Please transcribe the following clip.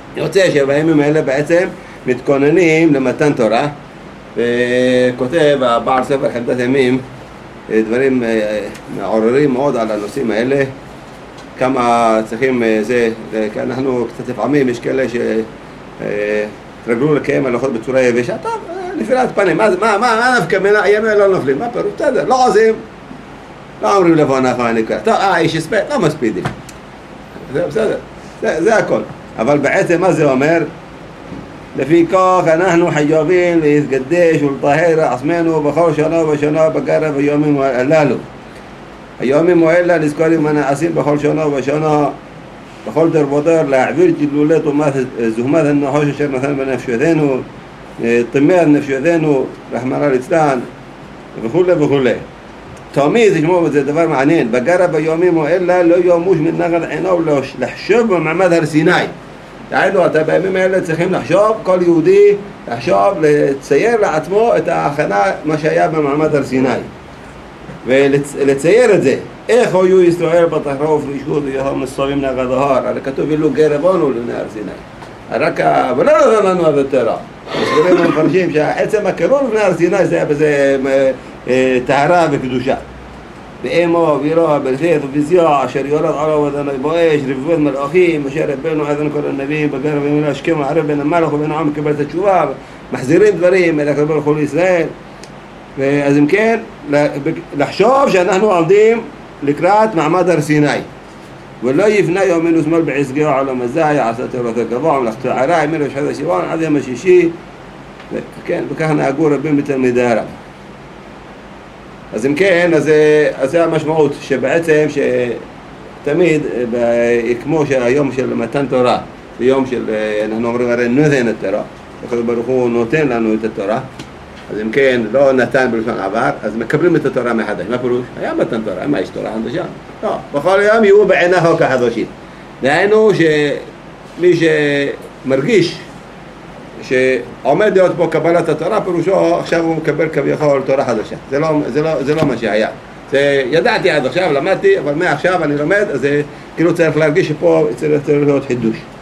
יוצא שבימים האלה בעצם מתכוננים למתן תורה, וכותב הבעל ספר חמדת ימים דברים מעוררים מאוד על הנושאים האלה, כמה צריכים זה, כי אנחנו קצת לפעמים יש כאלה שתרגלו לקיים הלכות בצורה יבשה, טוב, נפילת פנים, מה נפקא מינה, הימים לא נופלים, מה פירוש? בסדר, לא עושים, לא אומרים לבוא אנחנו הנקרא, טוב, איש הספד, לא מספידים, זה בסדר, זה הכל, אבל בעצם מה זה אומר? לפי כך אנחנו חייבים להתקדש ולטהר עצמנו בכל שנה ושנה בקרב היומים הללו. היומים האלה נזכרים הנעשים בכל שנה ושנה בכל דור ודור להעביר גילולי זוהמת הנחש אשר נתן בנפשותנו, טמא נפשותנו רחמנא ליצלן וכו' וכו'. תמיד תשמעו, זה דבר מעניין, בקרב היומים האלה לא ימוש מנגד עיניו לחשוב במעמד הר סיני. דהיינו, אתה בימים האלה צריכים לחשוב, כל יהודי לחשוב, לצייר לעצמו את ההכנה, מה שהיה במעמד הר סיני. ולצייר את זה. איך היו ישראל בתחרוף רשעות ויהום נסובים נגד ההר? הרי כתוב אילו גרבנו לפני הר סיני. אבל לא נתן לנו עד התורה. מסבירים המפרשים שעצם הקירוב לפני הר סיני זה היה בזה טהרה וקדושה. באמו ויראה בלכת ובזיע אשר יורד עליו אדוני באש רבבות מלאכים אשר רבנו אדוני כל הנביאים בקרב ימינו השכם הערב בין המלך ובין העם קיבל את התשובה, מחזירים דברים אל הקדוש ברוך הוא לישראל. אז אם כן, לחשוב שאנחנו עומדים לקראת מעמד הר סיני, ולא יבנה יומנו שמאל בעסגי העולם הזה יעשה תורתו גבוה ומלאכתו ערה ימינו שחד השיבון עד יום השישי, וכך נהגו רבים מתלמידי הרב. אז אם כן, אז זה המשמעות שבעצם שתמיד כמו שהיום של מתן תורה, ביום של, אנחנו אומרים הרי נותן את התורה, הקדוש ברוך הוא נותן לנו את התורה, אז אם כן, לא נתן בלשון עבר, אז מקבלים את התורה מחדש. מה פירוש? היה מתן תורה, מה יש תורה חדשה? לא, בכל יום יהיו בעיניו כחדשים. דהיינו שמי שמרגיש שעומד להיות פה קבלת התורה, פירושו עכשיו הוא מקבל כביכול תורה חדשה. זה לא מה שהיה. ידעתי עד עכשיו, למדתי, אבל מעכשיו אני לומד, אז כאילו צריך להרגיש שפה צריך להיות חידוש.